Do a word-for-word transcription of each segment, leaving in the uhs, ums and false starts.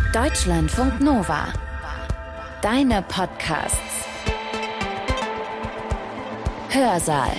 Deutschlandfunk Nova. Deine Podcasts. Hörsaal.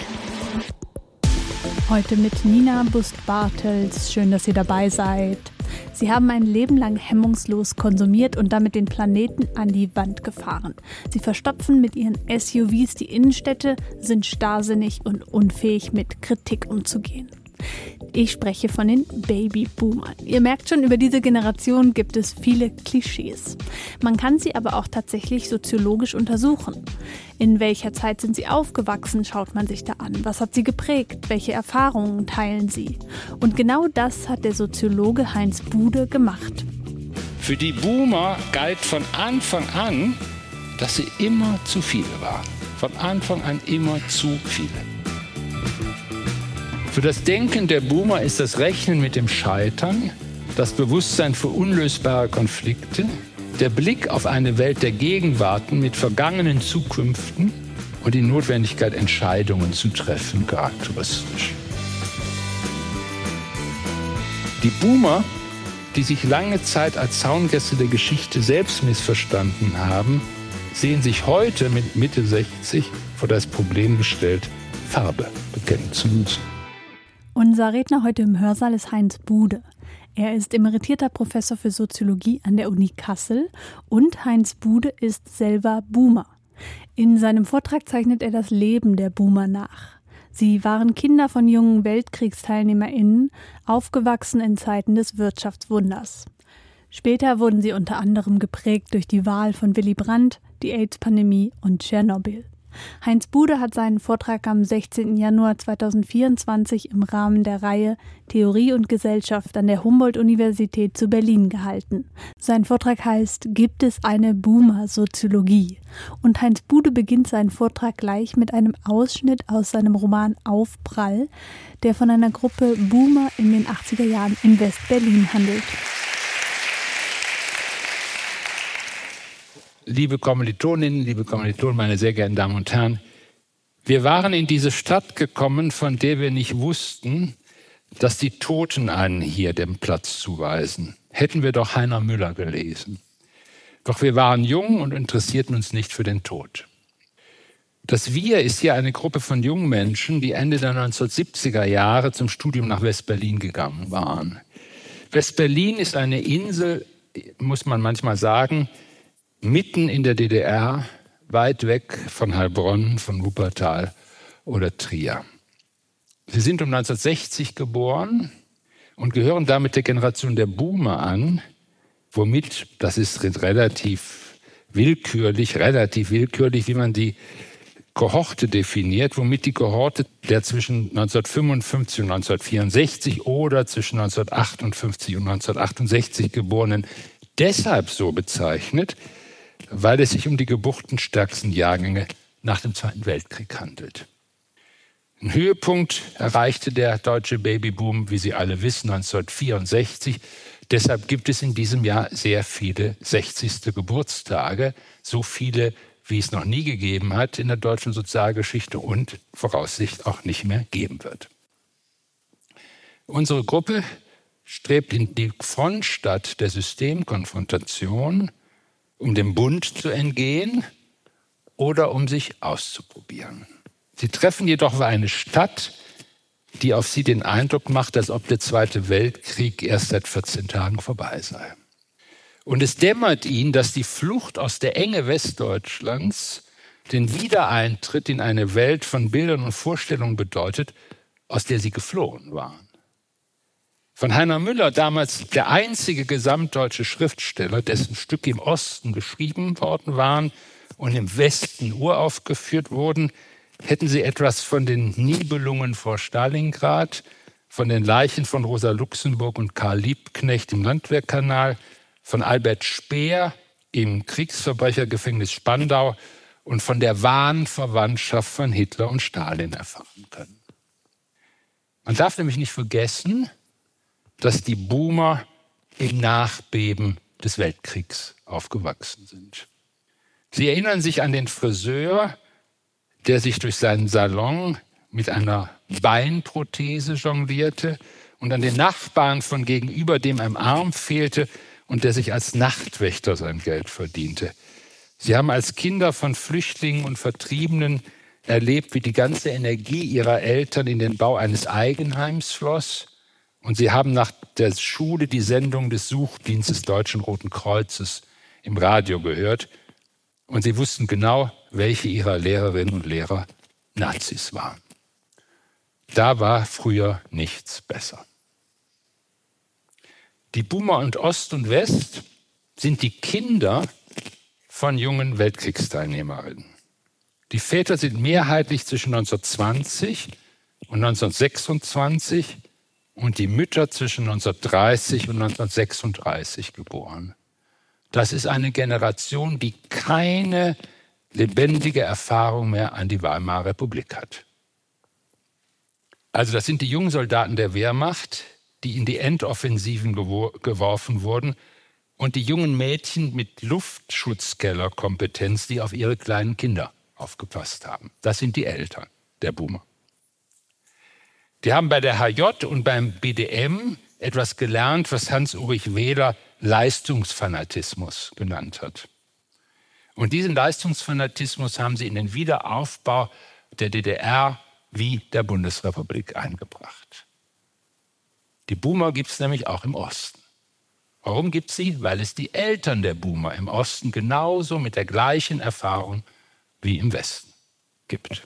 Heute mit Nina Bust-Bartels. Schön, dass ihr dabei seid. Sie haben ein Leben lang hemmungslos konsumiert und damit den Planeten an die Wand gefahren. Sie verstopfen mit ihren S U Vs die Innenstädte, sind starrsinnig und unfähig, mit Kritik umzugehen. Ich spreche von den Babyboomern. Ihr merkt schon, über diese Generation gibt es viele Klischees. Man kann sie aber auch tatsächlich soziologisch untersuchen. In welcher Zeit sind sie aufgewachsen, schaut man sich da an. Was hat sie geprägt? Welche Erfahrungen teilen sie? Und genau das hat der Soziologe Heinz Bude gemacht. Für die Boomer galt von Anfang an, dass sie immer zu viele waren. Von Anfang an immer zu viele. Für das Denken der Boomer ist das Rechnen mit dem Scheitern, das Bewusstsein für unlösbare Konflikte, der Blick auf eine Welt der Gegenwarten mit vergangenen Zukünften und die Notwendigkeit, Entscheidungen zu treffen, charakteristisch. Die Boomer, die sich lange Zeit als Zaungäste der Geschichte selbst missverstanden haben, sehen sich heute mit Mitte sechzig vor das Problem gestellt, Farbe bekennen zu müssen. Unser Redner heute im Hörsaal ist Heinz Bude. Er ist emeritierter Professor für Soziologie an der Uni Kassel und Heinz Bude ist selber Boomer. In seinem Vortrag zeichnet er das Leben der Boomer nach. Sie waren Kinder von jungen WeltkriegsteilnehmerInnen, aufgewachsen in Zeiten des Wirtschaftswunders. Später wurden sie unter anderem geprägt durch die Wahl von Willy Brandt, die AIDS-Pandemie und Tschernobyl. Heinz Bude hat seinen Vortrag am sechzehnten Januar zweitausendvierundzwanzig im Rahmen der Reihe Theorie und Gesellschaft an der Humboldt-Universität zu Berlin gehalten. Sein Vortrag heißt »Gibt es eine Boomer-Soziologie?« Und Heinz Bude beginnt seinen Vortrag gleich mit einem Ausschnitt aus seinem Roman Aufprall, der von einer Gruppe Boomer in den achtziger Jahren in West-Berlin handelt. Liebe Kommilitoninnen, liebe Kommilitonen, meine sehr geehrten Damen und Herren, wir waren in diese Stadt gekommen, von der wir nicht wussten, dass die Toten einen hier den Platz zuweisen. Hätten wir doch Heiner Müller gelesen. Doch wir waren jung und interessierten uns nicht für den Tod. Das Wir ist hier eine Gruppe von jungen Menschen, die Ende der neunzehnhundertsiebziger Jahre zum Studium nach West-Berlin gegangen waren. West-Berlin ist eine Insel, muss man manchmal sagen, mitten in der D D R, weit weg von Heilbronn, von Wuppertal oder Trier. Sie sind um neunzehnhundertsechzig geboren und gehören damit der Generation der Boomer an, womit, das ist relativ willkürlich, relativ willkürlich, wie man die Kohorte definiert, womit die Kohorte der zwischen neunzehnhundertfünfundfünfzig und neunzehnhundertvierundsechzig oder zwischen neunzehnhundertachtundfünfzig und neunzehnhundertachtundsechzig Geborenen deshalb so bezeichnet, weil es sich um die geburtenstärksten Jahrgänge nach dem Zweiten Weltkrieg handelt. Ein Höhepunkt erreichte der deutsche Babyboom, wie Sie alle wissen, neunzehnhundertvierundsechzig. Deshalb gibt es in diesem Jahr sehr viele sechzigste Geburtstage, so viele, wie es noch nie gegeben hat in der deutschen Sozialgeschichte und Voraussicht auch nicht mehr geben wird. Unsere Gruppe strebt in die Frontstadt der Systemkonfrontation, um dem Bund zu entgehen oder um sich auszuprobieren. Sie treffen jedoch auf eine Stadt, die auf sie den Eindruck macht, als ob der Zweite Weltkrieg erst seit vierzehn Tagen vorbei sei. Und es dämmert ihnen, dass die Flucht aus der Enge Westdeutschlands den Wiedereintritt in eine Welt von Bildern und Vorstellungen bedeutet, aus der sie geflohen waren. Von Heiner Müller, damals der einzige gesamtdeutsche Schriftsteller, dessen Stücke im Osten geschrieben worden waren und im Westen uraufgeführt wurden, hätten sie etwas von den Nibelungen vor Stalingrad, von den Leichen von Rosa Luxemburg und Karl Liebknecht im Landwehrkanal, von Albert Speer im Kriegsverbrechergefängnis Spandau und von der wahren Verwandtschaft von Hitler und Stalin erfahren können. Man darf nämlich nicht vergessen, dass die Boomer im Nachbeben des Weltkriegs aufgewachsen sind. Sie erinnern sich an den Friseur, der sich durch seinen Salon mit einer Beinprothese jonglierte und an den Nachbarn von gegenüber, dem ein Arm fehlte und der sich als Nachtwächter sein Geld verdiente. Sie haben als Kinder von Flüchtlingen und Vertriebenen erlebt, wie die ganze Energie ihrer Eltern in den Bau eines Eigenheims floss. Und sie haben nach der Schule die Sendung des Suchdienstes Deutschen Roten Kreuzes im Radio gehört. Und sie wussten genau, welche ihrer Lehrerinnen und Lehrer Nazis waren. Da war früher nichts besser. Die Boomer und Ost und West sind die Kinder von jungen Weltkriegsteilnehmerinnen. Die Väter sind mehrheitlich zwischen neunzehnhundertzwanzig und neunzehnhundertsechsundzwanzig und die Mütter zwischen neunzehnhundertdreißig und neunzehnhundertsechsunddreißig geboren. Das ist eine Generation, die keine lebendige Erfahrung mehr an die Weimarer Republik hat. Also das sind die jungen Soldaten der Wehrmacht, die in die Endoffensiven geworfen wurden, und die jungen Mädchen mit Luftschutzkellerkompetenz, die auf ihre kleinen Kinder aufgepasst haben. Das sind die Eltern der Boomer. Die haben bei der H J und beim B D M etwas gelernt, was Hans-Ulrich Wehler Leistungsfanatismus genannt hat. Und diesen Leistungsfanatismus haben sie in den Wiederaufbau der D D R wie der Bundesrepublik eingebracht. Die Boomer gibt es nämlich auch im Osten. Warum gibt es sie? Weil es die Eltern der Boomer im Osten genauso mit der gleichen Erfahrung wie im Westen gibt.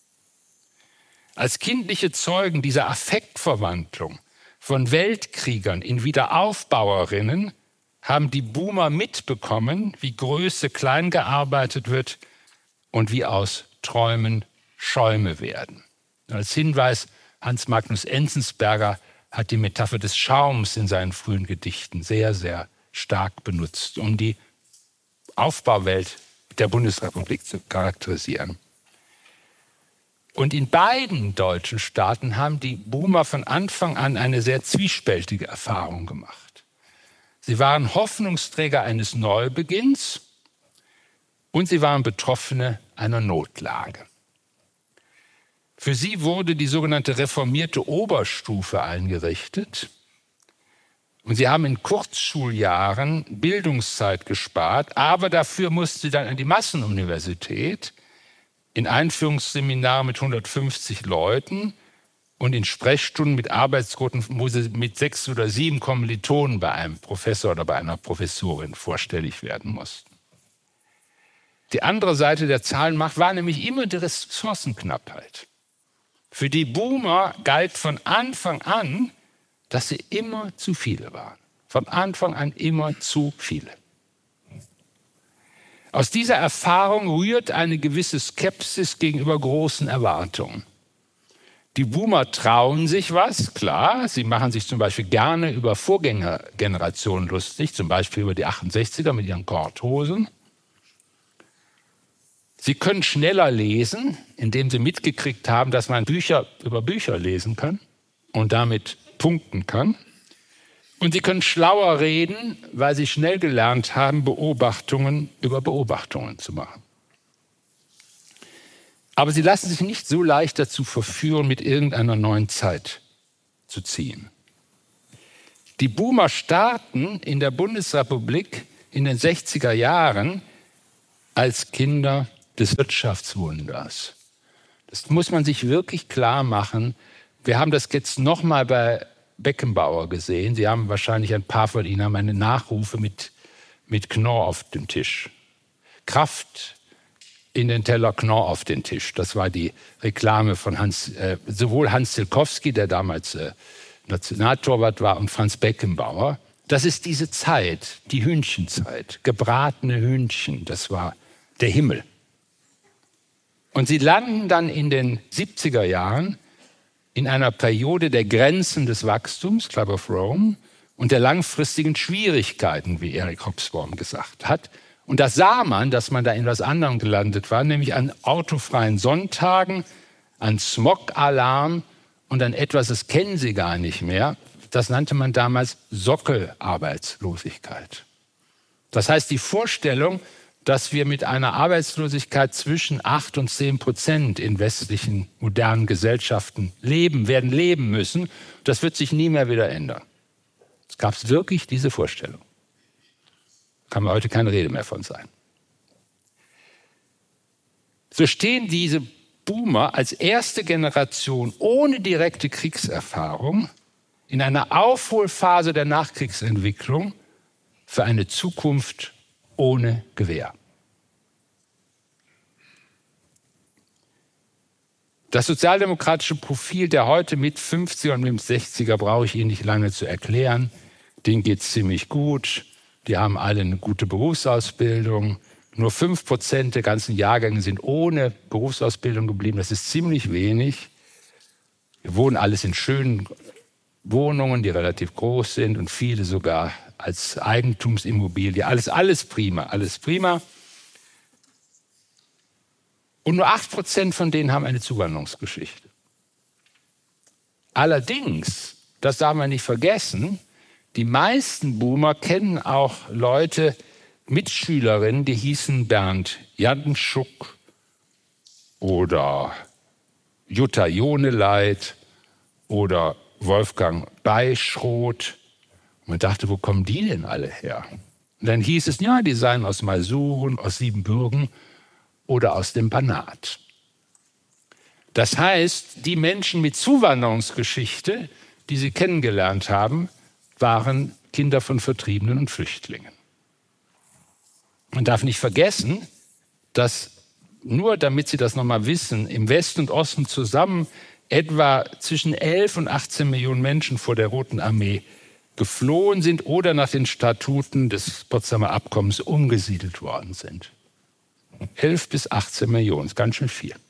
Als kindliche Zeugen dieser Affektverwandlung von Weltkriegern in Wiederaufbauerinnen haben die Boomer mitbekommen, wie Größe klein gearbeitet wird und wie aus Träumen Schäume werden. Als Hinweis, Hans Magnus Enzensberger hat die Metapher des Schaums in seinen frühen Gedichten sehr, sehr stark benutzt, um die Aufbauwelt der Bundesrepublik zu charakterisieren. Und in beiden deutschen Staaten haben die Boomer von Anfang an eine sehr zwiespältige Erfahrung gemacht. Sie waren Hoffnungsträger eines Neubeginns und sie waren Betroffene einer Notlage. Für sie wurde die sogenannte reformierte Oberstufe eingerichtet und sie haben in Kurzschuljahren Bildungszeit gespart, aber dafür mussten sie dann an die Massenuniversität in Einführungsseminaren mit hundertfünfzig Leuten und in Sprechstunden mit Arbeitsgruppen, wo sie mit sechs oder sieben Kommilitonen bei einem Professor oder bei einer Professorin vorstellig werden mussten. Die andere Seite der Zahlenmacht war nämlich immer die Ressourcenknappheit. Für die Boomer galt von Anfang an, dass sie immer zu viele waren. Von Anfang an immer zu viele. Aus dieser Erfahrung rührt eine gewisse Skepsis gegenüber großen Erwartungen. Die Boomer trauen sich was, klar. Sie machen sich zum Beispiel gerne über Vorgängergenerationen lustig, zum Beispiel über die achtundsechziger mit ihren Korthosen. Sie können schneller lesen, indem sie mitgekriegt haben, dass man Bücher über Bücher lesen kann und damit punkten kann. Und sie können schlauer reden, weil sie schnell gelernt haben, Beobachtungen über Beobachtungen zu machen. Aber sie lassen sich nicht so leicht dazu verführen, mit irgendeiner neuen Zeit zu ziehen. Die Boomer starten in der Bundesrepublik in den sechziger Jahren als Kinder des Wirtschaftswunders. Das muss man sich wirklich klar machen. Wir haben das jetzt nochmal bei Beckenbauer gesehen. Sie haben wahrscheinlich, ein paar von Ihnen haben eine Nachrufe mit, mit Knorr auf dem Tisch. Kraft in den Teller, Knorr auf den Tisch. Das war die Reklame von Hans, äh, sowohl Hans Zielkowski, der damals äh, Nationaltorwart war, und Franz Beckenbauer. Das ist diese Zeit, die Hühnchenzeit. Gebratene Hühnchen, das war der Himmel. Und sie landen dann in den siebziger Jahren in einer Periode der Grenzen des Wachstums, Club of Rome, und der langfristigen Schwierigkeiten, wie Eric Hobsbawm gesagt hat. Und das sah man, dass man da in was anderem gelandet war, nämlich an autofreien Sonntagen, an Smog-Alarm und an etwas, das kennen Sie gar nicht mehr. Das nannte man damals Sockelarbeitslosigkeit. Das heißt, die Vorstellung, dass wir mit einer Arbeitslosigkeit zwischen acht und zehn Prozent in westlichen modernen Gesellschaften leben, werden leben müssen, das wird sich nie mehr wieder ändern. Es gab wirklich diese Vorstellung. Kann man heute keine Rede mehr von sein. So stehen diese Boomer als erste Generation ohne direkte Kriegserfahrung in einer Aufholphase der Nachkriegsentwicklung für eine Zukunft ohne Gewähr. Das sozialdemokratische Profil der heute mit fünfziger und mit sechziger brauche ich Ihnen nicht lange zu erklären. Denen geht es ziemlich gut. Die haben alle eine gute Berufsausbildung. Nur fünf Prozent der ganzen Jahrgänge sind ohne Berufsausbildung geblieben. Das ist ziemlich wenig. Wir wohnen alles in schönen Wohnungen, die relativ groß sind und viele sogar als Eigentumsimmobilie. Alles, alles prima, alles prima. Und nur acht Prozent von denen haben eine Zuwanderungsgeschichte. Allerdings, das darf man nicht vergessen, die meisten Boomer kennen auch Leute, Mitschülerinnen, die hießen Bernd Janschuk oder Jutta Joneleit oder Wolfgang Beischroth. Und man dachte, wo kommen die denn alle her? Und dann hieß es, ja, die seien aus Masuren, aus Siebenbürgen oder aus dem Banat. Das heißt, die Menschen mit Zuwanderungsgeschichte, die sie kennengelernt haben, waren Kinder von Vertriebenen und Flüchtlingen. Man darf nicht vergessen, dass nur damit Sie das nochmal wissen, im Westen und Osten zusammen etwa zwischen elf und achtzehn Millionen Menschen vor der Roten Armee geflohen sind oder nach den Statuten des Potsdamer Abkommens umgesiedelt worden sind. elf bis achtzehn Millionen, ist ganz schön viel.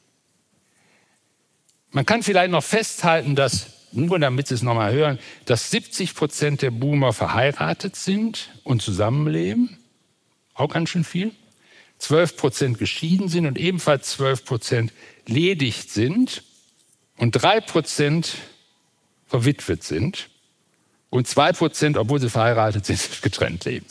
Man kann vielleicht noch festhalten, dass, nur damit Sie es nochmal hören, dass siebzig Prozent der Boomer verheiratet sind und zusammenleben. Auch ganz schön viel. zwölf Prozent geschieden sind und ebenfalls zwölf Prozent ledig sind und drei Prozent verwitwet sind und zwei Prozent, obwohl sie verheiratet sind, getrennt leben.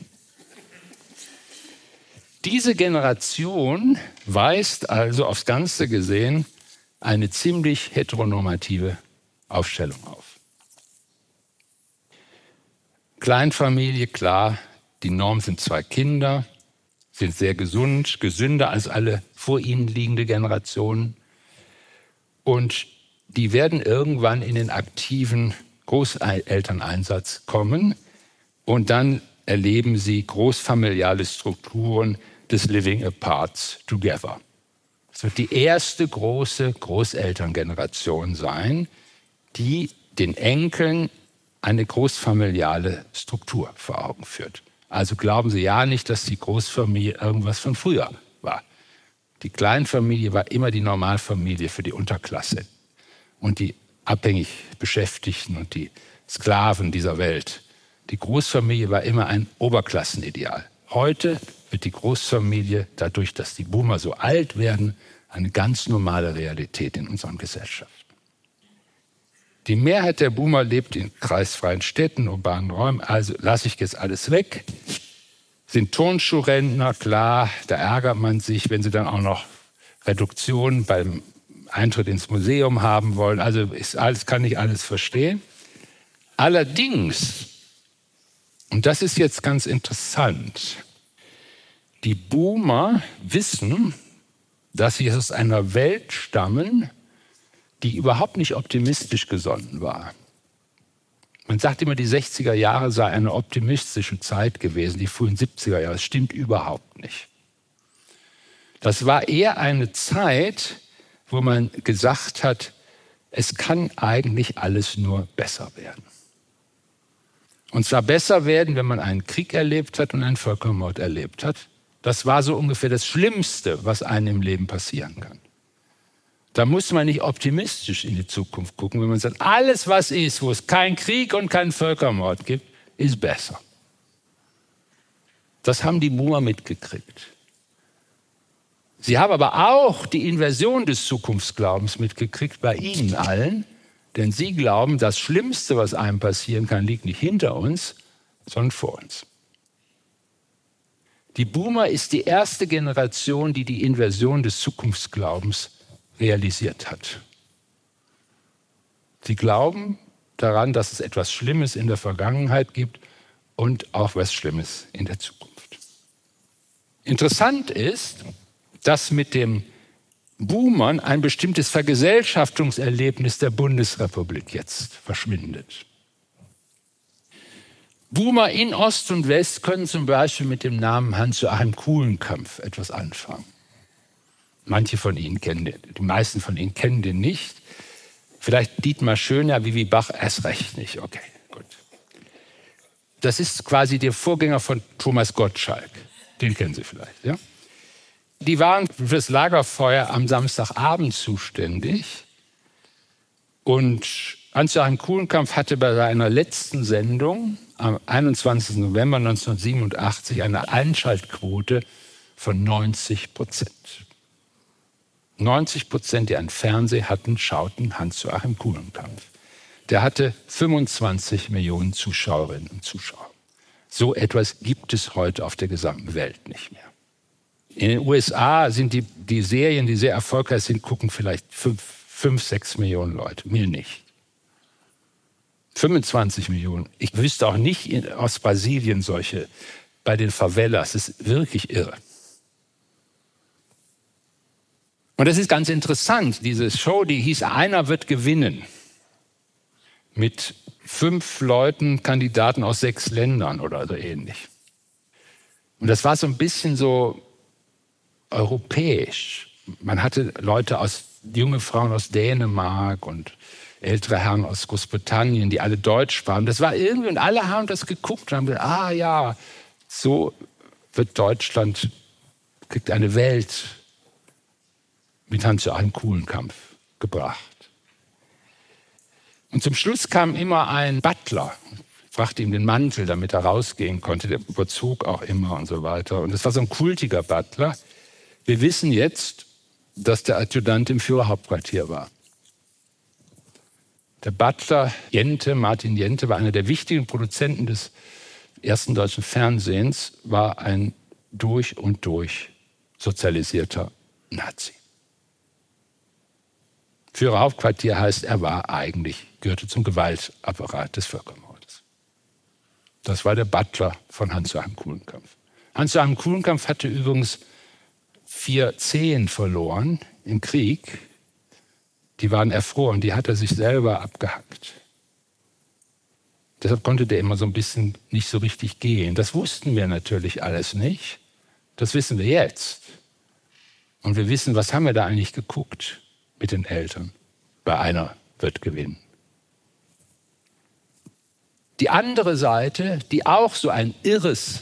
Diese Generation weist also aufs Ganze gesehen eine ziemlich heteronormative Aufstellung auf. Kleinfamilie, klar, die Norm sind zwei Kinder, sind sehr gesund, gesünder als alle vor ihnen liegende Generationen. Und die werden irgendwann in den aktiven Großelterneinsatz kommen und dann erleben sie großfamiliale Strukturen des Living Apart Together. Es wird die erste große Großelterngeneration sein, die den Enkeln eine großfamiliale Struktur vor Augen führt. Also glauben Sie ja nicht, dass die Großfamilie irgendwas von früher war. Die Kleinfamilie war immer die Normalfamilie für die Unterklasse und die abhängig Beschäftigten und die Sklaven dieser Welt. Die Großfamilie war immer ein Oberklassenideal. Heute wird die Großfamilie, dadurch, dass die Boomer so alt werden, eine ganz normale Realität in unseren Gesellschaften. Die Mehrheit der Boomer lebt in kreisfreien Städten, urbanen Räumen, also lasse ich jetzt alles weg. Sind Turnschuhrentner, klar, da ärgert man sich, wenn sie dann auch noch Reduktionen beim Eintritt ins Museum haben wollen. Also ist alles, kann ich alles verstehen. Allerdings, und das ist jetzt ganz interessant, die Boomer wissen, dass sie aus einer Welt stammen, die überhaupt nicht optimistisch gesonnen war. Man sagt immer, die sechziger Jahre sei eine optimistische Zeit gewesen, die frühen siebziger Jahre. Das stimmt überhaupt nicht. Das war eher eine Zeit, wo man gesagt hat, es kann eigentlich alles nur besser werden. Und zwar besser werden, wenn man einen Krieg erlebt hat und einen Völkermord erlebt hat. Das war so ungefähr das Schlimmste, was einem im Leben passieren kann. Da muss man nicht optimistisch in die Zukunft gucken, wenn man sagt, alles was ist, wo es keinen Krieg und keinen Völkermord gibt, ist besser. Das haben die Boomer mitgekriegt. Sie haben aber auch die Inversion des Zukunftsglaubens mitgekriegt bei Ihnen allen, denn Sie glauben, das Schlimmste, was einem passieren kann, liegt nicht hinter uns, sondern vor uns. Die Boomer ist die erste Generation, die die Inversion des Zukunftsglaubens realisiert hat. Sie glauben daran, dass es etwas Schlimmes in der Vergangenheit gibt und auch was Schlimmes in der Zukunft. Interessant ist, dass mit dem Boomern ein bestimmtes Vergesellschaftungserlebnis der Bundesrepublik jetzt verschwindet. Boomer in Ost und West können zum Beispiel mit dem Namen Hans-Joachim Kulenkampff etwas anfangen. Manche von Ihnen kennen den, die meisten von Ihnen kennen den nicht. Vielleicht Dietmar Schöner, Vivi Bach, erst recht nicht. Okay, gut. Das ist quasi der Vorgänger von Thomas Gottschalk. Den kennen Sie vielleicht, ja? Die waren für das Lagerfeuer am Samstagabend zuständig. Und Hans-Joachim Kulenkampff hatte bei seiner letzten Sendung am einundzwanzigsten November neunzehnhundertsiebenundachtzig eine Einschaltquote von neunzig Prozent. neunzig Prozent, die einen Fernseher hatten, schauten Hans-Joachim Kulenkampff. Der hatte fünfundzwanzig Millionen Zuschauerinnen und Zuschauer. So etwas gibt es heute auf der gesamten Welt nicht mehr. In den U S A sind die, die Serien, die sehr erfolgreich sind, gucken vielleicht fünf, fünf, sechs Millionen Leute. Mir nicht. fünfundzwanzig Millionen. Ich wüsste auch nicht in, aus Brasilien solche, bei den Favelas. Das ist wirklich irre. Und das ist ganz interessant. Diese Show, die hieß Einer wird gewinnen. Mit fünf Leuten, Kandidaten aus sechs Ländern oder so ähnlich. Und das war so ein bisschen so europäisch. Man hatte Leute aus, junge Frauen aus Dänemark und ältere Herren aus Großbritannien, die alle Deutsch sprachen. Das war irgendwie, und alle haben das geguckt und haben gesagt, ah ja, so wird Deutschland, kriegt eine Welt mit Hans-Joachim Kulenkampff gebracht. Und zum Schluss kam immer ein Butler, brachte ihm den Mantel, damit er rausgehen konnte. Der überzog auch immer und so weiter. Und das war so ein kultiger Butler. Wir wissen jetzt, dass der Adjutant im Führerhauptquartier war. Der Butler Jente, Martin Jente, war einer der wichtigen Produzenten des ersten deutschen Fernsehens, war ein durch und durch sozialisierter Nazi. Führerhauptquartier heißt, er war eigentlich, gehörte zum Gewaltapparat des Völkermordes. Das war der Butler von Hans-Joachim Kulenkampff. Hans-Joachim Kulenkampff hatte übrigens vier Zehen verloren im Krieg. Die waren erfroren, die hat er sich selber abgehackt. Deshalb konnte der immer so ein bisschen nicht so richtig gehen. Das wussten wir natürlich alles nicht. Das wissen wir jetzt. Und wir wissen, was haben wir da eigentlich geguckt mit den Eltern. Bei Einer wird gewinnen. Die andere Seite, die auch so ein irres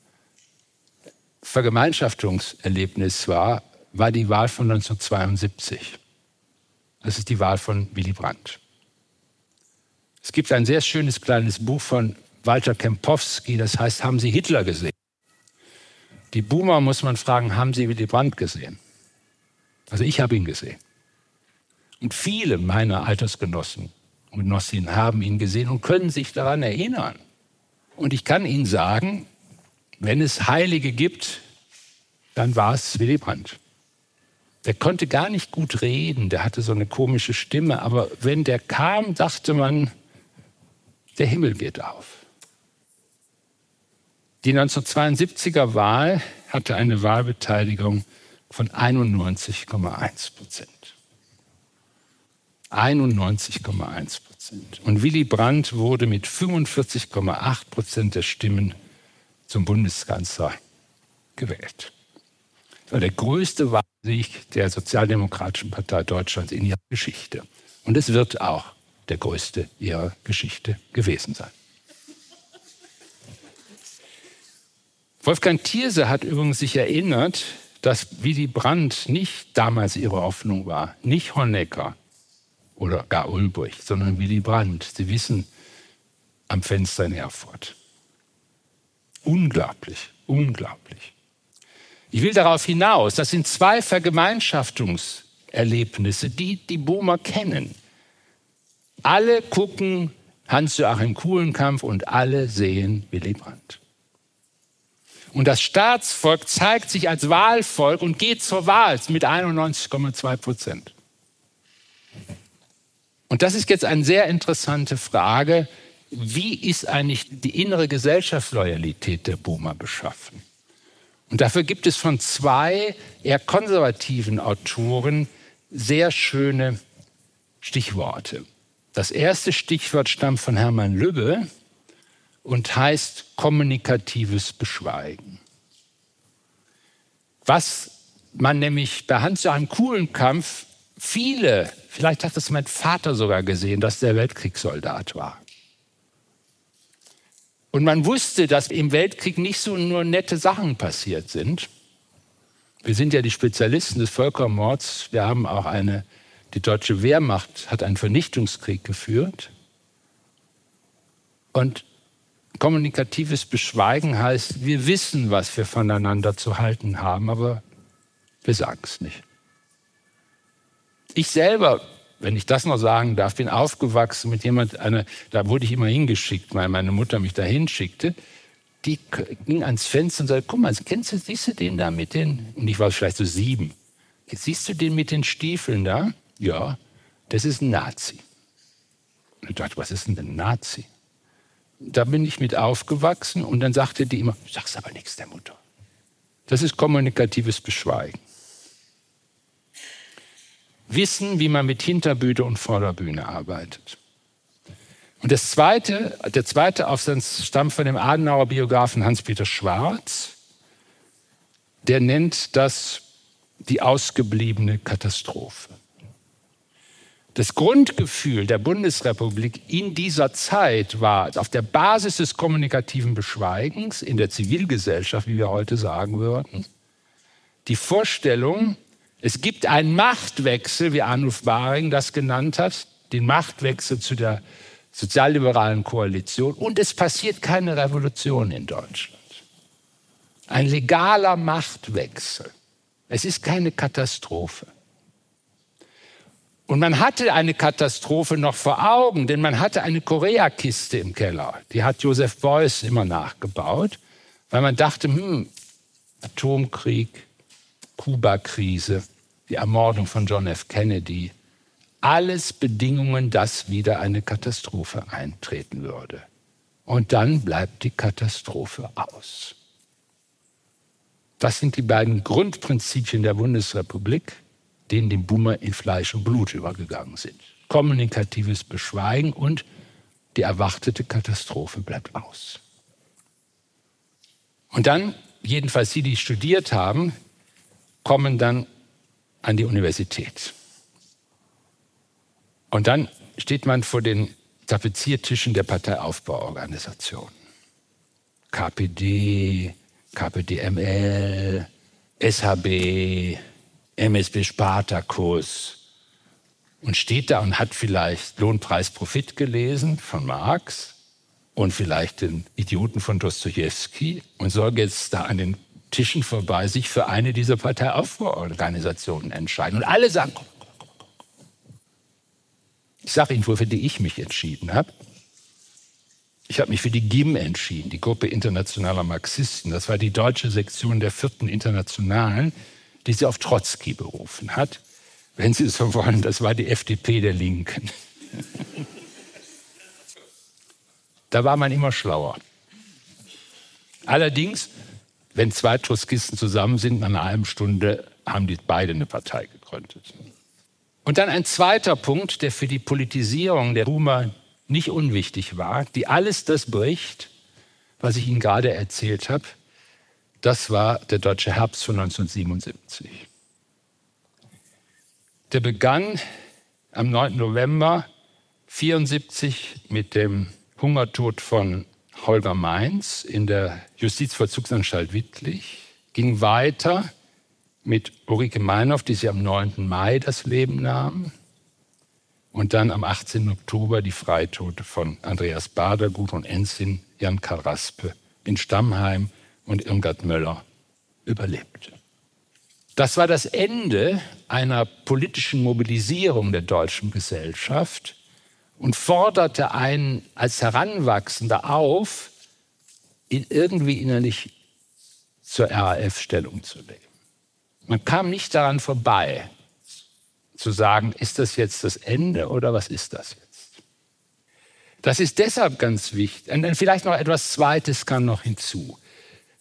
Vergemeinschaftungserlebnis war, war die Wahl von neunzehnhundertzweiundsiebzig. Das ist die Wahl von Willy Brandt. Es gibt ein sehr schönes kleines Buch von Walter Kempowski, das heißt, haben Sie Hitler gesehen? Die Boomer muss man fragen, haben Sie Willy Brandt gesehen? Also ich habe ihn gesehen. Und viele meiner Altersgenossen und Genossinnen haben ihn gesehen und können sich daran erinnern. Und ich kann Ihnen sagen, wenn es Heilige gibt, dann war es Willy Brandt. Der konnte gar nicht gut reden, der hatte so eine komische Stimme, aber wenn der kam, dachte man, der Himmel geht auf. Die neunzehnhundertzweiundsiebziger Wahl hatte eine Wahlbeteiligung von einundneunzig Komma eins Prozent. einundneunzig Komma eins Prozent. Und Willy Brandt wurde mit fünfundvierzig Komma acht Prozent der Stimmen zum Bundeskanzler gewählt. Das war der größte Wahlsieg der Sozialdemokratischen Partei Deutschlands in ihrer Geschichte. Und es wird auch der größte ihrer Geschichte gewesen sein. Wolfgang Thierse hat übrigens sich erinnert, dass Willy Brandt nicht damals ihre Hoffnung war, nicht Honecker oder gar Ulbricht, sondern Willy Brandt. Sie wissen, am Fenster in Erfurt. Unglaublich, unglaublich. Ich will darauf hinaus, das sind zwei Vergemeinschaftungserlebnisse, die die Boomer kennen. Alle gucken Hans-Joachim Kulenkampff und alle sehen Willy Brandt. Und das Staatsvolk zeigt sich als Wahlvolk und geht zur Wahl mit einundneunzig Komma zwei Prozent. Und das ist jetzt eine sehr interessante Frage. Wie ist eigentlich die innere Gesellschaftsloyalität der Boomer beschaffen? Und dafür gibt es von zwei eher konservativen Autoren sehr schöne Stichworte. Das erste Stichwort stammt von Hermann Lübbe und heißt kommunikatives Beschweigen. Was man nämlich bei Hans-Joachim Kulenkampf viele, vielleicht hat das mein Vater sogar gesehen, dass der Weltkriegssoldat war. Und man wusste, dass im Weltkrieg nicht so nur nette Sachen passiert sind. Wir sind ja die Spezialisten des Völkermords. Wir haben auch eine, die deutsche Wehrmacht hat einen Vernichtungskrieg geführt. Und kommunikatives Beschweigen heißt, wir wissen, was wir voneinander zu halten haben, aber wir sagen es nicht. Ich selber, wenn ich das noch sagen darf, bin aufgewachsen mit jemand, eine, da wurde ich immer hingeschickt, weil meine Mutter mich da hinschickte. Die ging ans Fenster und sagte, guck mal, kennst du, siehst du den da mit den, und ich war vielleicht so sieben, siehst du den mit den Stiefeln da? Ja, das ist ein Nazi. Und ich dachte, was ist denn ein Nazi? Da bin ich mit aufgewachsen und dann sagte die immer, sag's aber nichts der Mutter. Das ist kommunikatives Beschweigen. Wissen, wie man mit Hinterbühne und Vorderbühne arbeitet. Und das zweite, der zweite Aufsatz stammt von dem Adenauer Biografen Hans-Peter Schwarz. Der nennt das die ausgebliebene Katastrophe. Das Grundgefühl der Bundesrepublik in dieser Zeit war auf der Basis des kommunikativen Beschweigens in der Zivilgesellschaft, wie wir heute sagen würden, die Vorstellung, es gibt einen Machtwechsel, wie Arnulf Baring das genannt hat, den Machtwechsel zu der sozialliberalen Koalition, und es passiert keine Revolution in Deutschland. Ein legaler Machtwechsel. Es ist keine Katastrophe. Und man hatte eine Katastrophe noch vor Augen, denn man hatte eine Koreakiste im Keller. Die hat Joseph Beuys immer nachgebaut, weil man dachte, hm, Atomkrieg, Kuba-Krise, die Ermordung von John F. Kennedy, alles Bedingungen, dass wieder eine Katastrophe eintreten würde. Und dann bleibt die Katastrophe aus. Das sind die beiden Grundprinzipien der Bundesrepublik, denen die Boomer in Fleisch und Blut übergegangen sind. Kommunikatives Beschweigen und die erwartete Katastrophe bleibt aus. Und dann, jedenfalls die, die studiert haben, kommen dann an die Universität. Und dann steht man vor den Tapeziertischen der Parteiaufbauorganisationen. K P D, K P D M L, S H B, M S B Spartacus, und steht da und hat vielleicht Lohnpreis Profit gelesen von Marx und vielleicht den Idioten von Dostojewski und soll jetzt da an den Tischen vorbei sich für eine dieser Parteiaufbauorganisationen entscheiden. Und alle sagen, komm, komm, komm, komm. Ich sage Ihnen, wofür die ich mich entschieden habe. Ich habe mich für die G I M entschieden, die Gruppe Internationaler Marxisten. Das war die deutsche Sektion der vierten Internationalen, die sie auf Trotzki berufen hat. Wenn Sie so wollen, das war die F D P der Linken. Da war man immer schlauer. Allerdings, wenn zwei Trotzkisten zusammen sind, nach einer halben Stunde haben die beide eine Partei gegründet. Und dann ein zweiter Punkt, der für die Politisierung der Boomer nicht unwichtig war, die alles das bricht, was ich Ihnen gerade erzählt habe. Das war der deutsche Herbst von neunzehnhundertsiebenundsiebzig. Der begann am neunten November neunzehnhundertvierundsiebzig mit dem Hungertod von Holger Meins in der Justizvollzugsanstalt Wittlich, ging weiter mit Ulrike Meinhof, die sich am neunten Mai das Leben nahm, und dann am achtzehnten Oktober die Freitote von Andreas Baader, Gudrun Enzin, Jan Karl Raspe in Stammheim und Irmgard Möller überlebte. Das war das Ende einer politischen Mobilisierung der deutschen Gesellschaft und forderte einen als Heranwachsender auf, ihn irgendwie innerlich zur R A F Stellung zu nehmen. Man kam nicht daran vorbei, zu sagen, ist das jetzt das Ende oder was ist das jetzt? Das ist deshalb ganz wichtig. Und dann vielleicht noch etwas Zweites kam noch hinzu.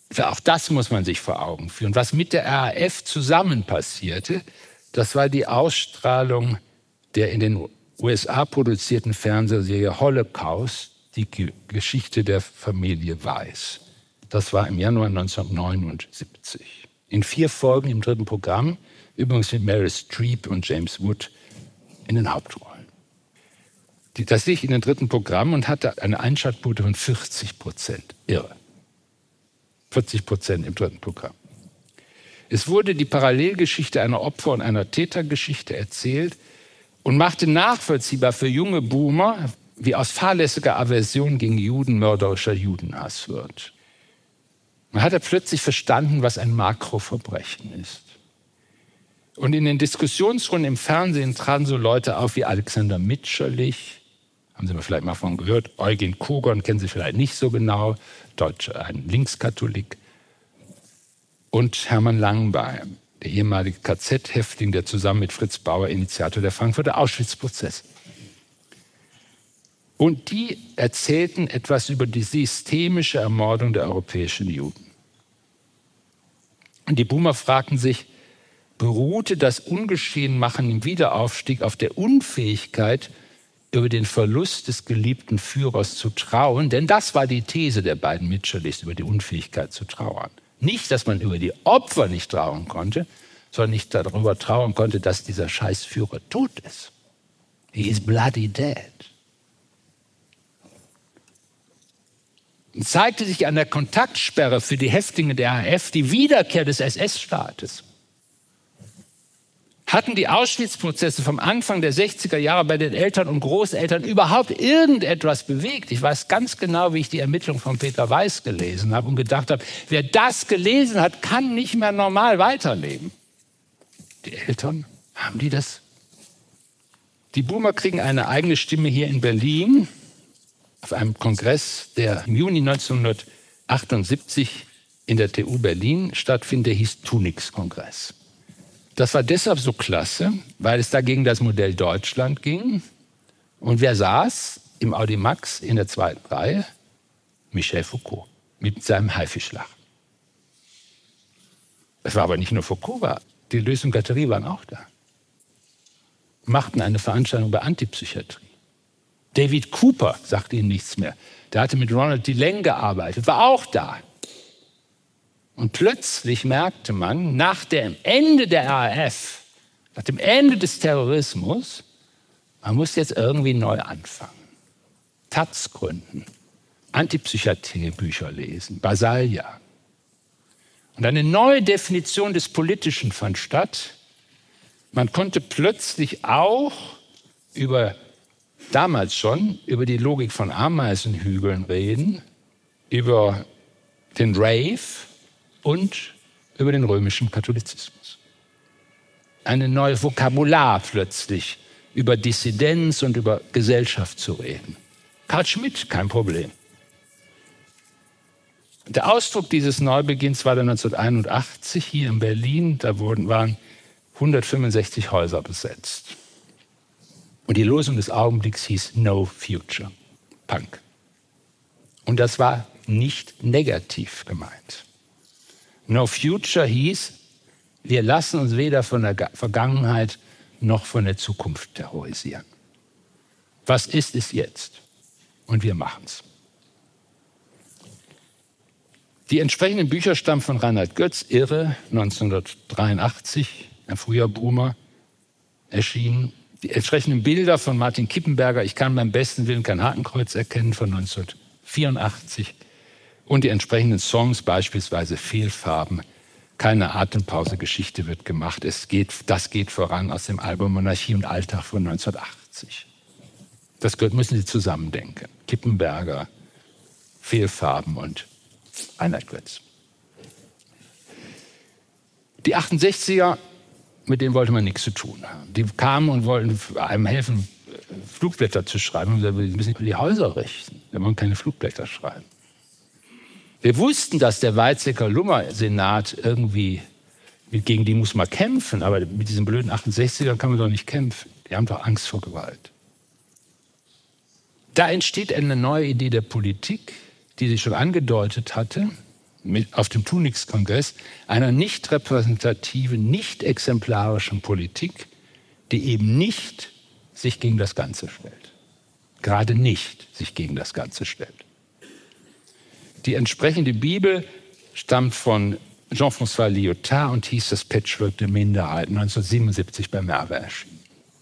Auch das muss man sich vor Augen führen. Was mit der R A F zusammen passierte, das war die Ausstrahlung der in den U S A produzierten Fernsehserie Holocaust, die G- Geschichte der Familie Weiß. Das war im Januar neunzehnhundertneunundsiebzig. In vier Folgen im dritten Programm, übrigens mit Meryl Streep und James Wood in den Hauptrollen. Die, das sehe ich in den dritten Programm und hatte eine Einschaltquote von vierzig Prozent. Irre. vierzig Prozent im dritten Programm. Es wurde die Parallelgeschichte einer Opfer- und einer Tätergeschichte erzählt und machte nachvollziehbar für junge Boomer, wie aus fahrlässiger Aversion gegen Juden mörderischer Judenhass wird. Man hat ja plötzlich verstanden, was ein Makroverbrechen ist. Und in den Diskussionsrunden im Fernsehen traten so Leute auf wie Alexander Mitscherlich, haben Sie mal vielleicht mal von gehört, Eugen Kogon kennen Sie vielleicht nicht so genau, Deutscher, ein Linkskatholik, und Hermann Langbein, der ehemalige K Z-Häftling, der zusammen mit Fritz Bauer Initiator der Frankfurter Auschwitz-Prozesse. Und die erzählten etwas über die systemische Ermordung der europäischen Juden. Und die Boomer fragten sich, beruhte das Ungeschehenmachen im Wiederaufstieg auf der Unfähigkeit, über den Verlust des geliebten Führers zu trauern? Denn das war die These der beiden Mitscherlichs, über die Unfähigkeit zu trauern. Nicht, dass man über die Opfer nicht trauern konnte, sondern nicht darüber trauern konnte, dass dieser Scheißführer tot ist. He is bloody dead. Und zeigte sich an der Kontaktsperre für die Häftlinge der R A F die Wiederkehr des S S-Staates. Hatten die Auschwitz-Prozesse vom Anfang der sechziger Jahre bei den Eltern und Großeltern überhaupt irgendetwas bewegt? Ich weiß ganz genau, wie ich die Ermittlung von Peter Weiß gelesen habe und gedacht habe, wer das gelesen hat, kann nicht mehr normal weiterleben. Die Eltern, haben die das? Die Boomer kriegen eine eigene Stimme hier in Berlin auf einem Kongress, der im Juni neunzehnhundertachtundsiebzig in der T U Berlin stattfindet, der hieß Tunix-Kongress. Das war deshalb so klasse, weil es da gegen das Modell Deutschland ging. Und wer saß im Audimax in der zweiten Reihe? Michel Foucault mit seinem Haifischlachen. Es war aber nicht nur Foucault, war. Die Deleuze und Guattari waren auch da. Machten eine Veranstaltung über Antipsychiatrie. David Cooper sagte ihnen nichts mehr. Der hatte mit Ronald Delaing gearbeitet, war auch da. Und plötzlich merkte man, nach dem Ende der R A F, nach dem Ende des Terrorismus, man muss jetzt irgendwie neu anfangen. Taz gründen, Antipsychiatrie-Bücher lesen, Basalia. Und eine neue Definition des Politischen fand statt. Man konnte plötzlich auch über, damals schon, über die Logik von Ameisenhügeln reden, über den Rave und über den römischen Katholizismus. Eine neue Vokabular plötzlich, über Dissidenz und über Gesellschaft zu reden. Carl Schmitt, kein Problem. Der Ausdruck dieses Neubeginns war dann neunzehnhunderteinundachtzig hier in Berlin. Da wurden, waren hundertfünfundsechzig Häuser besetzt. Und die Losung des Augenblicks hieß No Future, Punk. Und das war nicht negativ gemeint. No Future hieß, wir lassen uns weder von der Vergangenheit noch von der Zukunft terrorisieren. Was ist, ist jetzt. Und wir machen's. Die entsprechenden Bücher stammen von Reinhard Götz, Irre, neunzehnhundertdreiundachtzig, ein früher Boomer, erschienen. Die entsprechenden Bilder von Martin Kippenberger, ich kann beim besten Willen kein Hakenkreuz erkennen, von neunzehnhundertvierundachtzig. Und die entsprechenden Songs, beispielsweise Fehlfarben, keine Atempause, Geschichte wird gemacht. Es geht, das geht voran aus dem Album Monarchie und Alltag von neunzehnhundertachtzig. Das gehört, müssen Sie zusammendenken. Kippenberger, Fehlfarben und Reinhard Götz. Die achtundsechziger, mit denen wollte man nichts zu tun haben. Die kamen und wollten einem helfen, Flugblätter zu schreiben. Wir müssen die Häuser richten. Wir wollen keine Flugblätter schreiben. Wir wussten, dass der Weizsäcker-Lummer-Senat irgendwie, gegen die muss man kämpfen, aber mit diesen blöden achtundsechzigern kann man doch nicht kämpfen. Die haben doch Angst vor Gewalt. Da entsteht eine neue Idee der Politik, die sich schon angedeutet hatte, mit, auf dem Tunix-Kongress einer nicht repräsentativen, nicht exemplarischen Politik, die eben nicht sich gegen das Ganze stellt. Gerade nicht sich gegen das Ganze stellt. Die entsprechende Bibel stammt von Jean-François Lyotard und hieß das Patchwork der Minderheiten, neunzehnhundertsiebenundsiebzig bei Merve erschienen.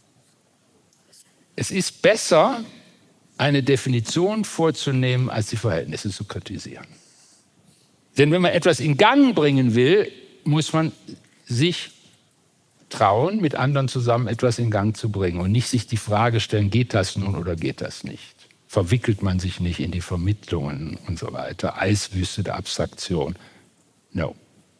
Es ist besser, eine Definition vorzunehmen, als die Verhältnisse zu kritisieren. Denn wenn man etwas in Gang bringen will, muss man sich trauen, mit anderen zusammen etwas in Gang zu bringen und nicht sich die Frage stellen, geht das nun oder geht das nicht? Verwickelt man sich nicht in die Vermittlungen und so weiter, Eiswüste der Abstraktion. No.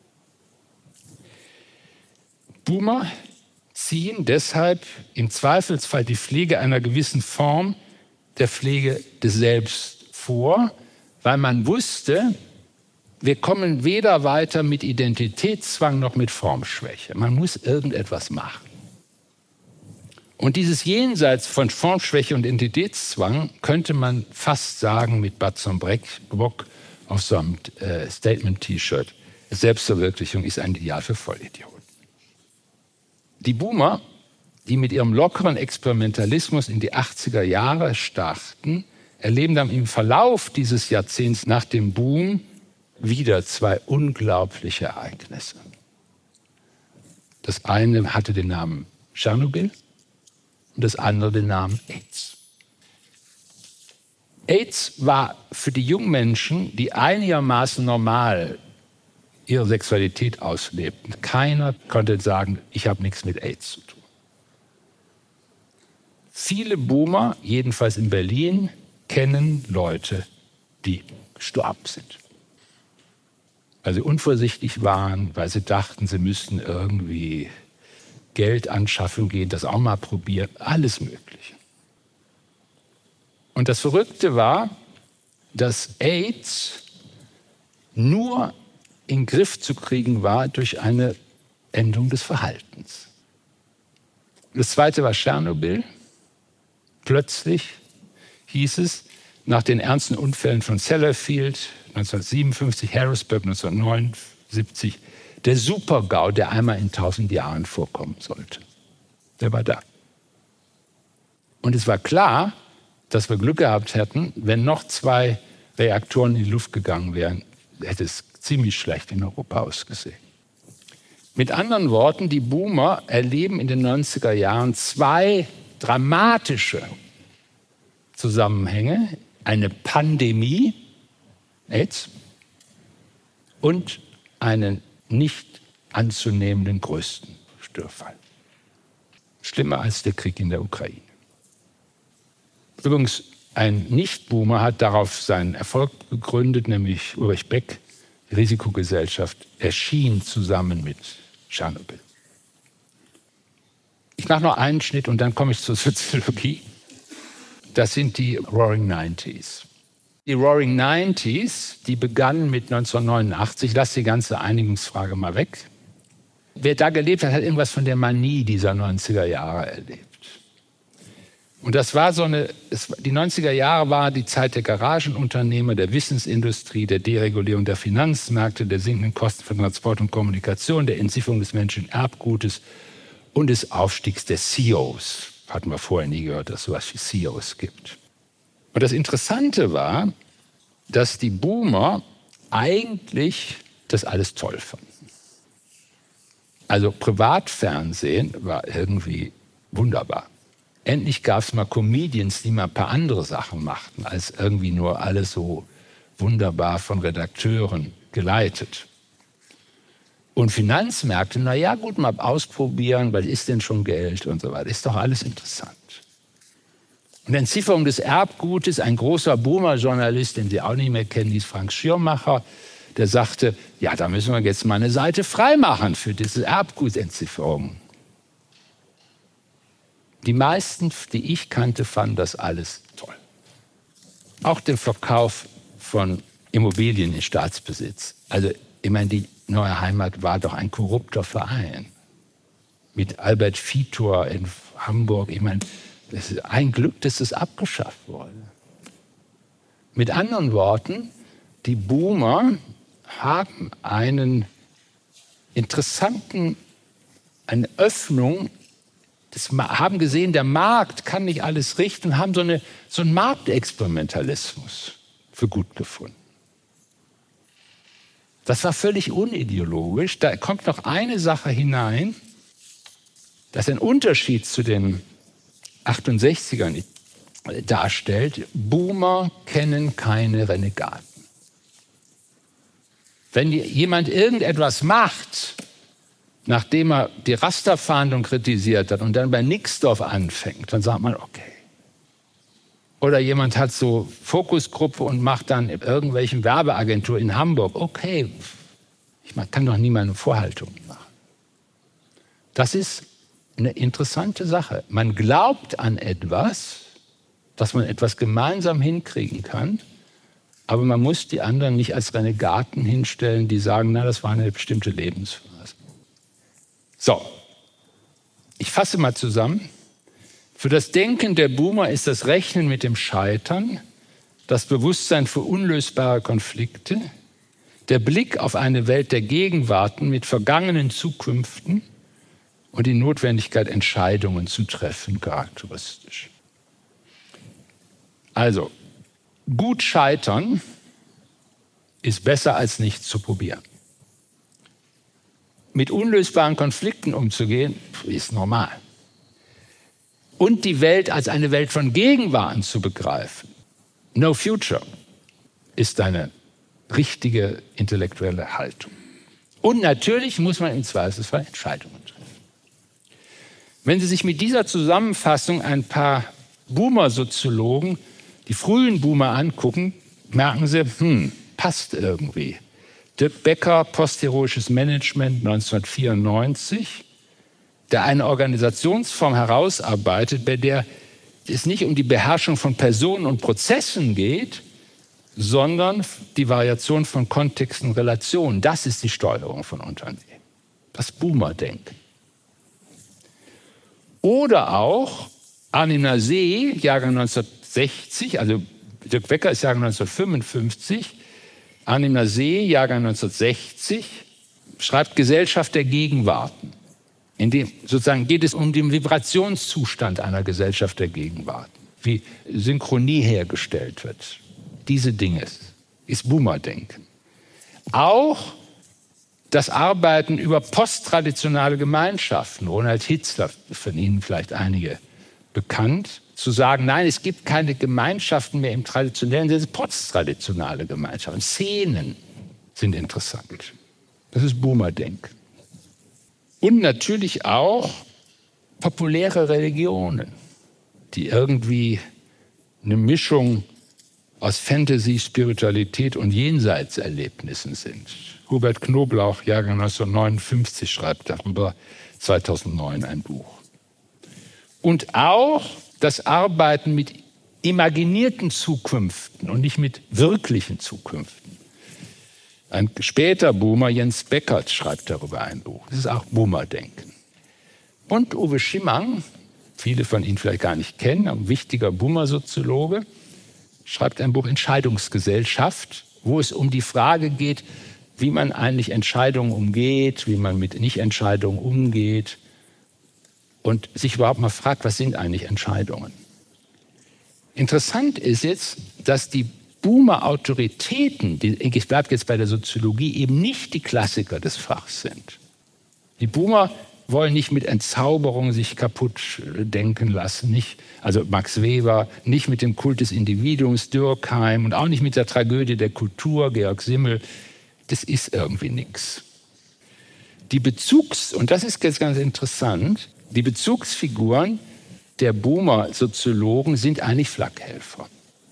Boomer ziehen deshalb im Zweifelsfall die Pflege einer gewissen Form der Pflege des Selbst vor, weil man wusste, wir kommen weder weiter mit Identitätszwang noch mit Formschwäche. Man muss irgendetwas machen. Und dieses Jenseits von Formschwäche und Identitätszwang könnte man fast sagen mit Batson Brock auf so einem äh, Statement-T-Shirt. Selbstverwirklichung ist ein Ideal für Vollidioten. Die Boomer, die mit ihrem lockeren Experimentalismus in die achtziger Jahre starten, erleben dann im Verlauf dieses Jahrzehnts nach dem Boom wieder zwei unglaubliche Ereignisse. Das eine hatte den Namen Tschernobyl und das andere den Namen AIDS. AIDS war für die jungen Menschen, die einigermaßen normal ihre Sexualität auslebten. Keiner konnte sagen, ich habe nichts mit AIDS zu tun. Viele Boomer, jedenfalls in Berlin, kennen Leute, die gestorben sind. Weil sie unvorsichtig waren, weil sie dachten, sie müssten irgendwie Geld anschaffen gehen, das auch mal probieren, alles Mögliche. Und das Verrückte war, dass AIDS nur in den Griff zu kriegen war durch eine Änderung des Verhaltens. Das zweite war Tschernobyl. Plötzlich hieß es, nach den ernsten Unfällen von Sellafield neunzehnhundertsiebenundfünfzig, Harrisburg neunzehnhundertneunundsiebzig, der Super-GAU, der einmal in tausend Jahren vorkommen sollte. Der war da. Und es war klar, dass wir Glück gehabt hätten, wenn noch zwei Reaktoren in die Luft gegangen wären, hätte es ziemlich schlecht in Europa ausgesehen. Mit anderen Worten, die Boomer erleben in den neunziger Jahren zwei dramatische Zusammenhänge. Eine Pandemie, AIDS, und einen nicht anzunehmenden größten Störfall. Schlimmer als der Krieg in der Ukraine. Übrigens, ein Nicht-Boomer hat darauf seinen Erfolg begründet, nämlich Ulrich Beck, die Risikogesellschaft, erschien zusammen mit Tschernobyl. Ich mache noch einen Schnitt und dann komme ich zur Soziologie. Das sind die Roaring Nineties. Die Roaring Nineties, die begannen mit neunzehnhundertneunundachtzig, lass die ganze Einigungsfrage mal weg. Wer da gelebt hat, hat irgendwas von der Manie dieser neunziger Jahre erlebt. Und das war so eine, es, die neunziger Jahre war die Zeit der Garagenunternehmer, der Wissensindustrie, der Deregulierung der Finanzmärkte, der sinkenden Kosten für Transport und Kommunikation, der Entzifferung des menschlichen Erbgutes und des Aufstiegs der C E Os. Hatten wir vorher nie gehört, dass es sowas wie C E Os gibt. Und das Interessante war, dass die Boomer eigentlich das alles toll fanden. Also Privatfernsehen war irgendwie wunderbar. Endlich gab es mal Comedians, die mal ein paar andere Sachen machten, als irgendwie nur alles so wunderbar von Redakteuren geleitet. Und Finanzmärkte, na ja, gut, mal ausprobieren, was ist denn schon Geld und so weiter. Ist doch alles interessant. Und Entzifferung des Erbgutes, ein großer Boomer-Journalist, den Sie auch nicht mehr kennen, hieß Frank Schirmacher, der sagte, ja, da müssen wir jetzt mal eine Seite freimachen für diese Erbgutsentzifferung. Die meisten, die ich kannte, fanden das alles toll. Auch den Verkauf von Immobilien in Staatsbesitz. Also, ich meine, die Neue Heimat war doch ein korrupter Verein. Mit Albert Vitor in Hamburg. Ich meine, das ist ein Glück, dass das abgeschafft wurde. Mit anderen Worten, die Boomer haben einen interessanten, eine Öffnung, das haben gesehen, der Markt kann nicht alles richten, und haben so, eine, so einen Marktexperimentalismus für gut gefunden. Das war völlig unideologisch. Da kommt noch eine Sache hinein, das einen Unterschied zu den achtundsechzigern darstellt. Boomer kennen keine Renegaten. Wenn jemand irgendetwas macht, nachdem er die Rasterfahndung kritisiert hat und dann bei Nixdorf anfängt, dann sagt man, okay. Oder jemand hat so Fokusgruppe und macht dann in irgendwelchen Werbeagenturen in Hamburg, okay, ich kann doch niemandem Vorhaltungen machen. Das ist eine interessante Sache. Man glaubt an etwas, dass man etwas gemeinsam hinkriegen kann, aber man muss die anderen nicht als Renegaten hinstellen, die sagen, na, das war eine bestimmte Lebensphase. So, ich fasse mal zusammen. Für das Denken der Boomer ist das Rechnen mit dem Scheitern, das Bewusstsein für unlösbare Konflikte, der Blick auf eine Welt der Gegenwarten mit vergangenen Zukünften und die Notwendigkeit, Entscheidungen zu treffen, charakteristisch. Also, gut scheitern ist besser als nichts zu probieren. Mit unlösbaren Konflikten umzugehen, ist normal. Und die Welt als eine Welt von Gegenwarten zu begreifen, no future, ist eine richtige intellektuelle Haltung. Und natürlich muss man im Zweifelsfall Entscheidungen treffen. Wenn Sie sich mit dieser Zusammenfassung ein paar Boomer-Soziologen, die frühen Boomer angucken, merken Sie, hm, passt irgendwie. Dirk Becker, Postheroisches Management neunzehnhundertvierundneunzig, der eine Organisationsform herausarbeitet, bei der es nicht um die Beherrschung von Personen und Prozessen geht, sondern die Variation von Kontexten und Relationen. Das ist die Steuerung von Unternehmen. Das Boomer-Denken. Oder auch Arnim Naseh, Jahrgang neunzehnhundertsechzig, also Dirk Becker ist Jahrgang neunzehnhundertfünfundfünfzig, Arnim Naseh, Jahrgang neunzehnhundertsechzig, schreibt Gesellschaft der Gegenwarten. In dem sozusagen geht es um den Vibrationszustand einer Gesellschaft der Gegenwart, wie Synchronie hergestellt wird. Diese Dinge ist Boomer-Denken. Auch das Arbeiten über posttraditionale Gemeinschaften, Ronald Hitzler, von Ihnen vielleicht einige bekannt, zu sagen, nein, es gibt keine Gemeinschaften mehr im traditionellen Sinne, posttraditionale Gemeinschaften. Szenen sind interessant. Das ist Boomer-Denken. Und natürlich auch populäre Religionen, die irgendwie eine Mischung aus Fantasy, Spiritualität und Jenseitserlebnissen sind. Hubert Knoblauch, Jahrgang neunzehnhundertneunundfünfzig, schreibt darüber zweitausendneun ein Buch. Und auch das Arbeiten mit imaginierten Zukünften und nicht mit wirklichen Zukünften. Ein später Boomer, Jens Beckert, schreibt darüber ein Buch. Das ist auch Boomer-Denken. Und Uwe Schimmang, viele von Ihnen vielleicht gar nicht kennen, ein wichtiger Boomer-Soziologe, schreibt ein Buch Entscheidungsgesellschaft, wo es um die Frage geht, wie man eigentlich Entscheidungen umgeht, wie man mit Nichtentscheidungen umgeht und sich überhaupt mal fragt, was sind eigentlich Entscheidungen? Interessant ist jetzt, dass die Boomer-Autoritäten, ich bleibe jetzt bei der Soziologie, eben nicht die Klassiker des Fachs sind. Die Boomer wollen nicht mit Entzauberung sich kaputt denken lassen, nicht, also Max Weber, nicht mit dem Kult des Individuums, Durkheim und auch nicht mit der Tragödie der Kultur, Georg Simmel. Das ist irgendwie nichts. Die Bezugs-, und das ist jetzt ganz interessant, die Bezugsfiguren der Boomer-Soziologen sind eigentlich Flakhelfer.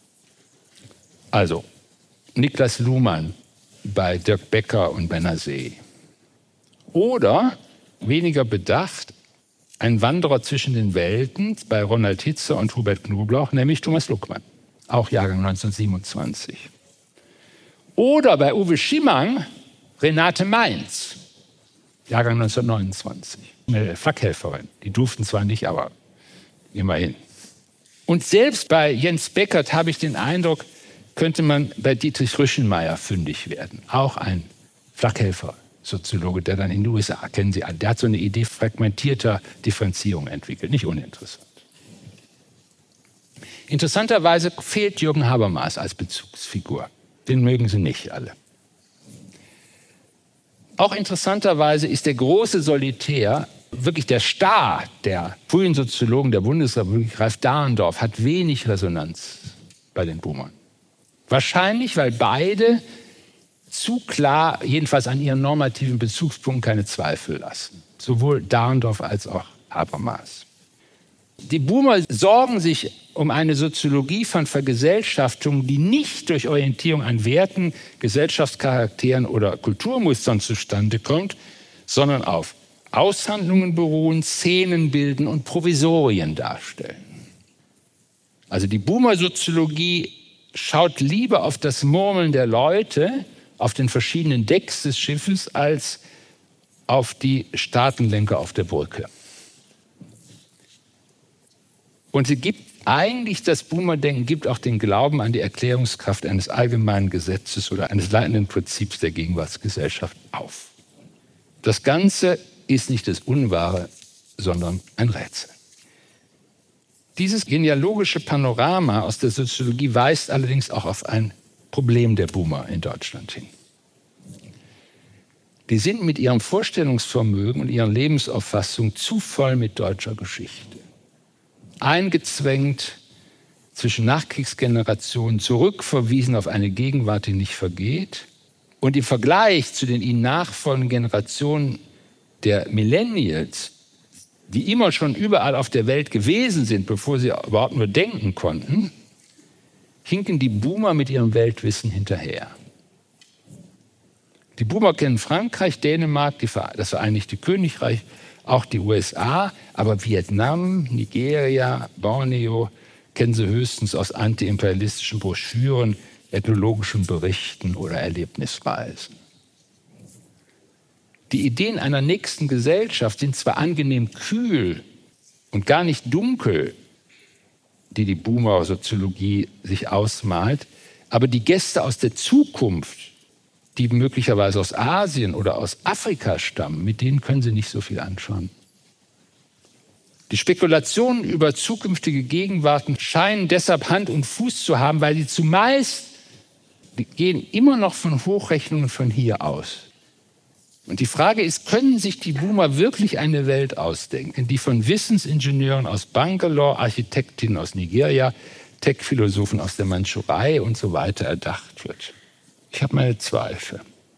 Also Niklas Luhmann bei Dirk Becker und bei Naseh. Oder, weniger bedacht, ein Wanderer zwischen den Welten bei Ronald Hitzer und Hubert Knoblauch, nämlich Thomas Luckmann, auch Jahrgang neunzehnhundertsiebenundzwanzig. Oder bei Uwe Schimmang Renate Mainz, Jahrgang neunzehnhundertneunundzwanzig. Eine Flakhelferin, die durften zwar nicht, aber immerhin. Und selbst bei Jens Beckert habe ich den Eindruck, könnte man bei Dietrich Rüschenmeier fündig werden. Auch ein Flakhelfer-Soziologe, der dann in den U S A, kennen Sie alle, der hat so eine Idee fragmentierter Differenzierung entwickelt. Nicht uninteressant. Interessanterweise fehlt Jürgen Habermas als Bezugsfigur. Den mögen Sie nicht alle. Auch interessanterweise ist der große Solitär, wirklich der Star der frühen Soziologen der Bundesrepublik, Ralf Dahrendorf, hat wenig Resonanz bei den Boomern. Wahrscheinlich, weil beide zu klar, jedenfalls an ihren normativen Bezugspunkten, keine Zweifel lassen. Sowohl Dahrendorf als auch Habermas. Die Boomer sorgen sich um eine Soziologie von Vergesellschaftung, die nicht durch Orientierung an Werten, Gesellschaftscharakteren oder Kulturmustern zustande kommt, sondern auf Aushandlungen beruhen, Szenen bilden und Provisorien darstellen. Also die Boomer-Soziologie schaut lieber auf das Murmeln der Leute auf den verschiedenen Decks des Schiffes als auf die Staatenlenker auf der Brücke. Und sie gibt eigentlich, das Boomer-Denken gibt auch den Glauben an die Erklärungskraft eines allgemeinen Gesetzes oder eines leitenden Prinzips der Gegenwartsgesellschaft auf. Das Ganze ist nicht das Unwahre, sondern ein Rätsel. Dieses genealogische Panorama aus der Soziologie weist allerdings auch auf ein Problem der Boomer in Deutschland hin. Die sind mit ihrem Vorstellungsvermögen und ihrer Lebensauffassung zu voll mit deutscher Geschichte. Eingezwängt zwischen Nachkriegsgenerationen, zurückverwiesen auf eine Gegenwart, die nicht vergeht. Und im Vergleich zu den ihnen nachfolgenden Generationen der Millennials, die immer schon überall auf der Welt gewesen sind, bevor sie überhaupt nur denken konnten, hinken die Boomer mit ihrem Weltwissen hinterher. Die Boomer kennen Frankreich, Dänemark, die, das Vereinigte Königreich, auch die U S A, aber Vietnam, Nigeria, Borneo kennen sie höchstens aus antiimperialistischen Broschüren, ethnologischen Berichten oder Erlebnisreisen. Die Ideen einer nächsten Gesellschaft sind zwar angenehm kühl und gar nicht dunkel, die die Boomer-Soziologie sich ausmalt, aber die Gäste aus der Zukunft, die möglicherweise aus Asien oder aus Afrika stammen, mit denen können Sie nicht so viel anschauen. Die Spekulationen über zukünftige Gegenwarten scheinen deshalb Hand und Fuß zu haben, weil sie zumeist, die gehen immer noch von Hochrechnungen von hier aus. Und die Frage ist, können sich die Boomer wirklich eine Welt ausdenken, die von Wissensingenieuren aus Bangalore, Architektinnen aus Nigeria, Tech-Philosophen aus der Mandschurei und so weiter erdacht wird? Ich habe meine Zweifel.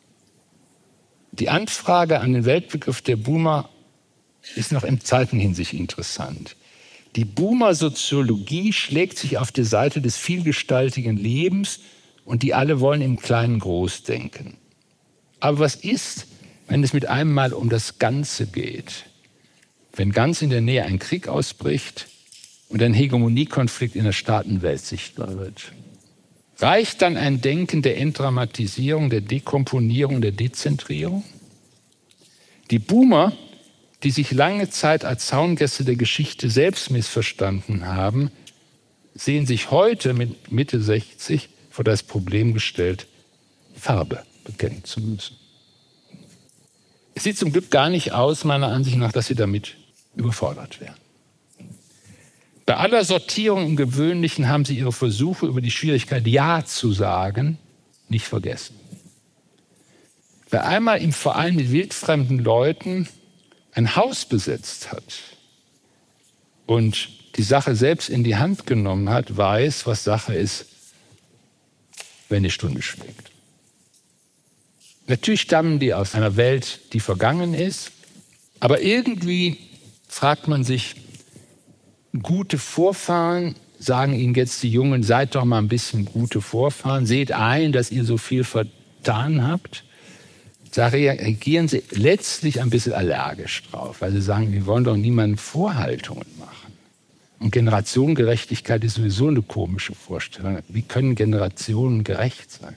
Die Anfrage an den Weltbegriff der Boomer ist noch in Zeitenhinsicht interessant. Die Boomer-Soziologie schlägt sich auf die Seite des vielgestaltigen Lebens und die alle wollen im Kleinen groß denken. Aber was ist, wenn es mit einem Mal um das Ganze geht? Wenn ganz in der Nähe ein Krieg ausbricht und ein Hegemoniekonflikt in der Staatenwelt sichtbar wird? Reicht dann ein Denken der Entdramatisierung, der Dekomponierung, der Dezentrierung? Die Boomer, die sich lange Zeit als Zaungäste der Geschichte selbst missverstanden haben, sehen sich heute mit Mitte sechzig vor das Problem gestellt, Farbe bekennen zu müssen. Es sieht zum Glück gar nicht aus, meiner Ansicht nach, dass sie damit überfordert wären. Bei aller Sortierung im Gewöhnlichen haben sie ihre Versuche, über die Schwierigkeit Ja zu sagen, nicht vergessen. Wer einmal im Verein mit wildfremden Leuten ein Haus besetzt hat und die Sache selbst in die Hand genommen hat, weiß, was Sache ist, wenn die Stunde schlägt. Natürlich stammen die aus einer Welt, die vergangen ist, aber irgendwie fragt man sich, gute Vorfahren, sagen Ihnen jetzt die Jungen, seid doch mal ein bisschen gute Vorfahren, seht ein, dass ihr so viel vertan habt. Da reagieren sie letztlich ein bisschen allergisch drauf, weil sie sagen, wir wollen doch niemandem Vorhaltungen machen. Und Generationengerechtigkeit ist sowieso eine komische Vorstellung. Wie können Generationen gerecht sein?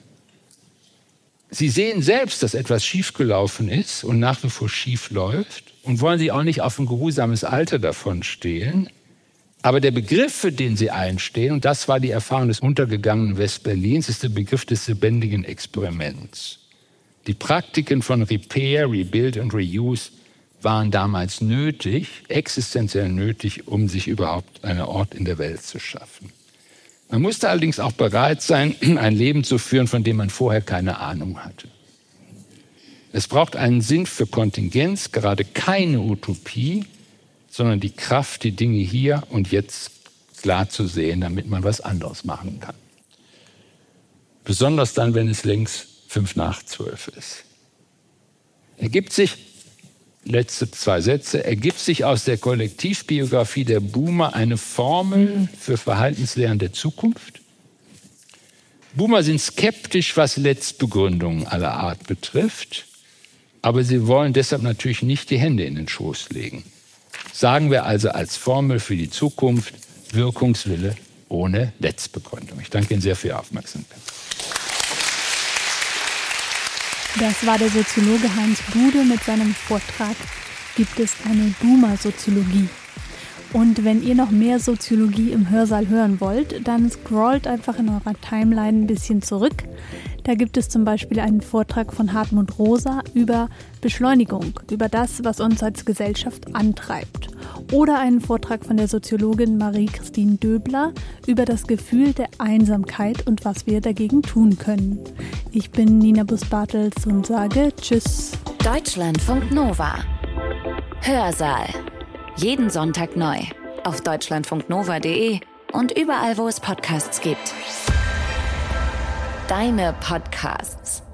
Sie sehen selbst, dass etwas schiefgelaufen ist und nach wie vor schief läuft und wollen sich auch nicht auf ein geruhsames Alter davon stehlen. Aber der Begriff, für den sie einstehen, und das war die Erfahrung des untergegangenen Westberlins, ist der Begriff des lebendigen Experiments. Die Praktiken von Repair, Rebuild und Reuse waren damals nötig, existenziell nötig, um sich überhaupt einen Ort in der Welt zu schaffen. Man musste allerdings auch bereit sein, ein Leben zu führen, von dem man vorher keine Ahnung hatte. Es braucht einen Sinn für Kontingenz, gerade keine Utopie, sondern die Kraft, die Dinge hier und jetzt klar zu sehen, damit man was anderes machen kann. Besonders dann, wenn es längst fünf nach zwölf ist. Ergibt sich, letzte zwei Sätze, ergibt sich aus der Kollektivbiografie der Boomer eine Formel für Verhaltenslehren der Zukunft? Boomer sind skeptisch, was Letztbegründungen aller Art betrifft, aber sie wollen deshalb natürlich nicht die Hände in den Schoß legen. Sagen wir also als Formel für die Zukunft Wirkungswille ohne Letztbegründung. Ich danke Ihnen sehr für Ihre Aufmerksamkeit. Das war der Soziologe Heinz Bude mit seinem Vortrag Gibt es eine Boomer-Soziologie? Und wenn ihr noch mehr Soziologie im Hörsaal hören wollt, dann scrollt einfach in eurer Timeline ein bisschen zurück. Da gibt es zum Beispiel einen Vortrag von Hartmut Rosa über Beschleunigung, über das, was uns als Gesellschaft antreibt. Oder einen Vortrag von der Soziologin Marie-Christine Döbler über das Gefühl der Einsamkeit und was wir dagegen tun können. Ich bin Nina Bus-Bartels und sage Tschüss. Deutschlandfunk Nova. Hörsaal. Jeden Sonntag neu. Auf deutschlandfunknova punkt de und überall, wo es Podcasts gibt. Deine Podcasts.